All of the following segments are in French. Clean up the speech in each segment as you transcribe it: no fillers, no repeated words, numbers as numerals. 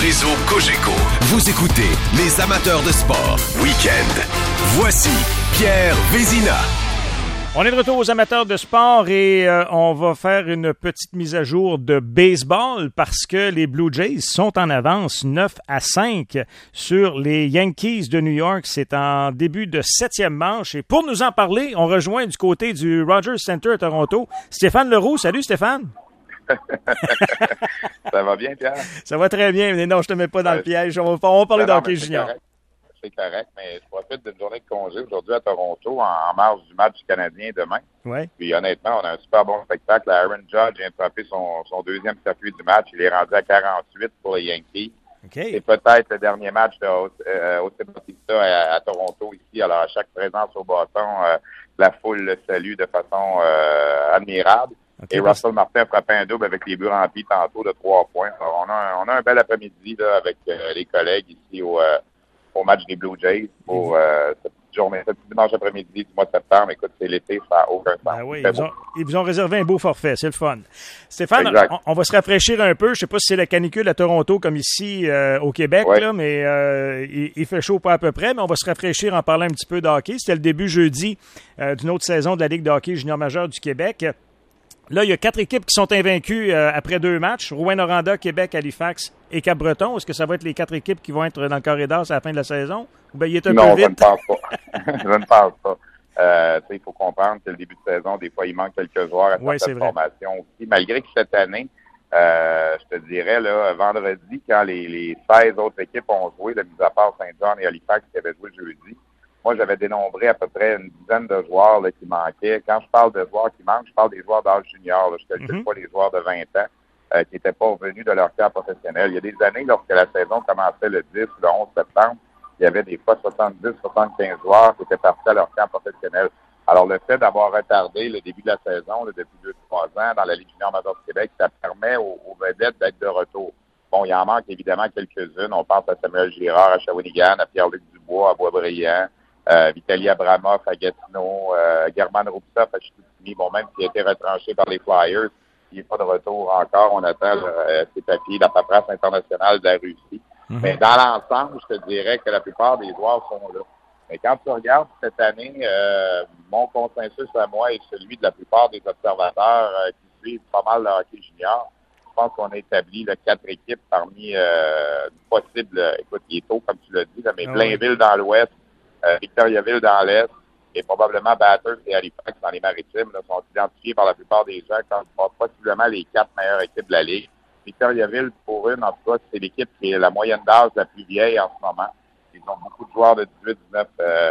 réseau Cogeco. Vous écoutez les amateurs de sport. Week-end. Voici Pierre Vézina. On est de retour aux amateurs de sport et on va faire une petite mise à jour de baseball parce que les Blue Jays sont en avance 9-5 sur les Yankees de New York. C'est en début de 7e manche. Et pour nous en parler, on rejoint du côté du Rogers Center à Toronto Stéphane Leroux. Salut Stéphane! Ça va bien, Pierre? Ça va très bien, mais non, je te mets pas dans le piège. On va parler d'hockey junior. C'est correct, mais je profite d'une journée de congé aujourd'hui à Toronto en marge du match du Canadien demain. Ouais. Puis honnêtement, on a un super bon spectacle. Aaron Judge vient de frapper son deuxième circuit du match. Il est rendu à 48 pour les Yankees. Okay. C'est peut-être le dernier match au Bautista à Toronto ici. Alors, à chaque présence au bâton, la foule le salue de façon admirable. Okay, et Russell Martin a frappé un double avec les buts remplis tantôt de 3 points. Alors, on a un bel après-midi là, avec les collègues ici au match des Blue Jays pour cette journée, ce dimanche après-midi du mois de septembre. Écoute, c'est l'été, ça n'a aucun sens. Ben oui, ils vous ont réservé un beau forfait, c'est le fun. Stéphane, on va se rafraîchir un peu. Je ne sais pas si c'est la canicule à Toronto comme ici au Québec, ouais. Là, mais il fait chaud pas à peu près, mais on va se rafraîchir en parlant un petit peu de hockey. C'était le début jeudi d'une autre saison de la Ligue de hockey junior majeur du Québec. Là, il y a 4 équipes qui sont invaincues après 2 matchs. Rouyn-Noranda, Québec, Halifax et Cap-Breton. Est-ce que ça va être les 4 équipes qui vont être dans le corridor à la fin de la saison? Ou bien il est un peu vite? Non, je ne pense pas. Je ne pense pas. Il faut comprendre que le début de saison, des fois, il manque quelques joueurs à cette formation aussi. Malgré que cette année, je te dirais, là, vendredi, quand les 16 autres équipes ont joué, de mis à part Saint-John et Halifax qui avaient joué jeudi, moi, j'avais dénombré à peu près une dizaine de joueurs là, qui manquaient. Quand je parle de joueurs qui manquent, je parle des joueurs d'âge junior. Là. Je ne calcule pas les joueurs de 20 ans qui n'étaient pas revenus de leur carrière professionnelle. Il y a des années, lorsque la saison commençait le 10 ou le 11 septembre, il y avait des fois 70-75 joueurs qui étaient partis à leur camp professionnel. Alors, le fait d'avoir retardé le début de la saison là, depuis 2-3 ans dans la Ligue junior majeure du Québec, ça permet aux vedettes d'être de retour. Bon, il en manque évidemment quelques-unes. On pense à Samuel Girard, à Shawinigan, à Pierre-Luc Dubois, à Boisbriand. Vitaly Abramov à Gatineau, German Rupsov à Chicoutimi. Bon, même s'il a été retranché par les Flyers, il n'est pas de retour encore. On attend ses papiers, la paperasse internationale de la Russie. Mm-hmm. Mais dans l'ensemble, je te dirais que la plupart des joueurs sont là. Mais quand tu regardes cette année, mon consensus à moi et celui de la plupart des observateurs qui suivent pas mal le hockey junior, je pense qu'on a établi 4 équipes parmi possibles. Écoute, il est tôt, comme tu l'as dit, là, mais Blainville dans l'Ouest, Victoriaville dans l'Est et probablement Bathurst et Halifax dans les Maritimes là, sont identifiés par la plupart des gens comme possiblement les 4 meilleures équipes de la Ligue. Victoriaville, pour eux, en tout cas, c'est l'équipe qui est la moyenne d'âge la plus vieille en ce moment. Ils ont beaucoup de joueurs de 18, 19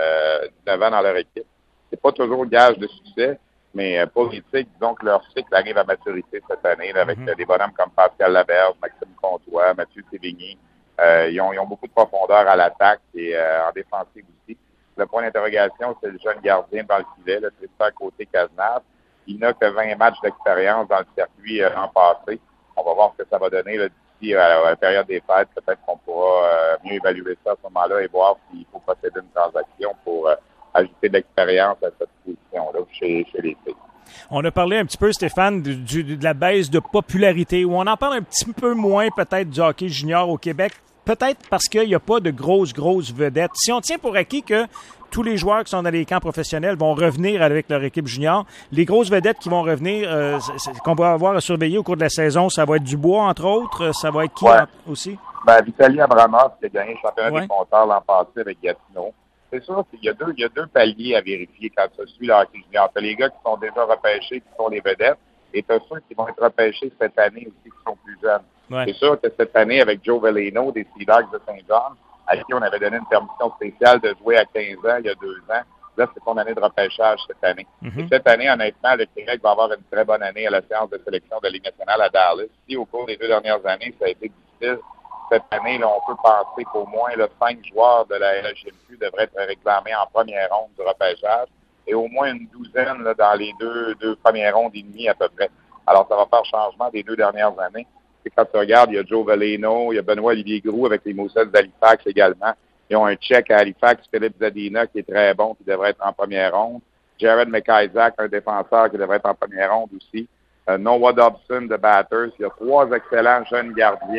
ans dans leur équipe. C'est pas toujours gage de succès, mais pour les Tigres, disons que leur cycle arrive à maturité cette année là, avec des bonhommes comme Pascal Laberge, Maxime Comtois, Mathieu Sévigny. Ils ont beaucoup de profondeur à l'attaque et en défensive aussi. Le point d'interrogation, c'est le jeune gardien dans le filet, là, Tristan Côté-Cazenave. Il n'a que 20 matchs d'expérience dans le circuit l'an passé. On va voir ce que ça va donner là, d'ici à la période des fêtes. Peut-être qu'on pourra mieux évaluer ça à ce moment-là et voir s'il faut procéder à une transaction pour ajouter de l'expérience à cette position-là chez les filles. On a parlé un petit peu, Stéphane, de la baisse de popularité, où on en parle un petit peu moins peut-être du hockey junior au Québec. Peut-être parce qu'il n'y a pas de grosses vedettes. Si on tient pour acquis que tous les joueurs qui sont dans les camps professionnels vont revenir avec leur équipe junior, les grosses vedettes qui vont revenir, qu'on va avoir à surveiller au cours de la saison, ça va être Dubois, entre autres. Ça va être qui aussi? Vitaly Abramov, qui a gagné le championnat des compteurs l'an passé avec Gatineau. C'est sûr qu'il y a deux paliers à vérifier quand ça suit le hockey junior. T'as les gars qui sont déjà repêchés, qui sont les vedettes, et t'as ceux qui vont être repêchés cette année aussi, qui sont plus jeunes. Ouais. C'est sûr que cette année, avec Joe Veleno des Sea Dogs de Saint-John, à qui on avait donné une permission spéciale de jouer à 15 ans, il y a 2 ans, là, c'est son année de repêchage cette année. Mm-hmm. Et cette année, honnêtement, le Québec va avoir une très bonne année à la séance de sélection de la Ligue nationale à Dallas. Si au cours des 2 dernières années, ça a été difficile, cette année, là, on peut penser qu'au moins 5 joueurs de la LHMQ devraient être réclamés en première ronde du repêchage et au moins une douzaine là, dans les deux premières rondes et demie à peu près. Alors, ça va faire changement des 2 dernières années. Et quand tu regardes, il y a Joe Veleno, il y a Benoît-Olivier Groux avec les Moussets d'Halifax également. Ils ont un Tchèque à Halifax, Philippe Zadina, qui est très bon, qui devrait être en première ronde. Jared McIsaac, un défenseur qui devrait être en première ronde aussi. Noah Dobson de Bathurst. Il y a 3 excellents jeunes gardiens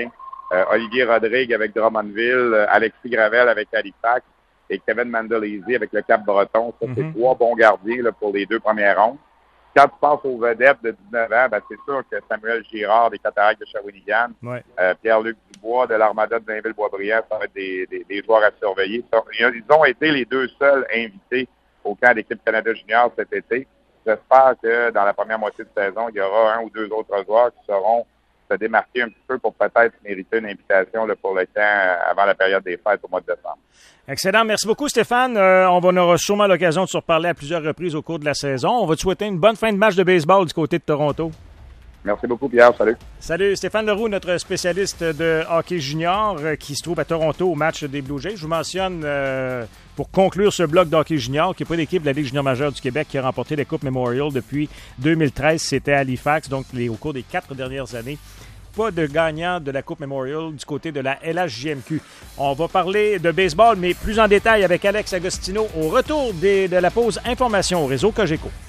Olivier Rodrigue avec Drummondville, Alexis Gravel avec Halifax et Kevin Mandolese avec le Cap-Breton. Ça, c'est 3 bons gardiens là, pour les 2 premières rondes. Quand tu passes aux vedettes de 19 ans, ben, c'est sûr que Samuel Girard des Cataractes de Shawinigan, Pierre-Luc Dubois de l'Armada de Blainville-Boisbriand, ça va être des joueurs à surveiller. Ils ont été les 2 seuls invités au camp d'équipe Canada Junior cet été. J'espère que dans la première moitié de saison, il y aura 1 ou 2 autres joueurs qui sauront se démarquer un petit peu pour peut-être mériter une invitation là, pour le camp avant la période des fêtes au mois de décembre. Excellent. Merci beaucoup, Stéphane. On aura sûrement l'occasion de se reparler à plusieurs reprises au cours de la saison. On va te souhaiter une bonne fin de match de baseball du côté de Toronto. Merci beaucoup, Pierre. Salut. Salut. Stéphane Leroux, notre spécialiste de hockey junior qui se trouve à Toronto au match des Blue Jays. Je vous mentionne, pour conclure ce bloc d'hockey junior, qu'il n'y a pas d'équipe de la Ligue junior majeure du Québec qui a remporté la Coupe Memorial depuis 2013. C'était à Halifax, donc au cours des 4 dernières années. Pas de gagnant de la Coupe Memorial du côté de la LHJMQ. On va parler de baseball, mais plus en détail avec Alex Agostino au retour de la pause information au réseau Cogeco.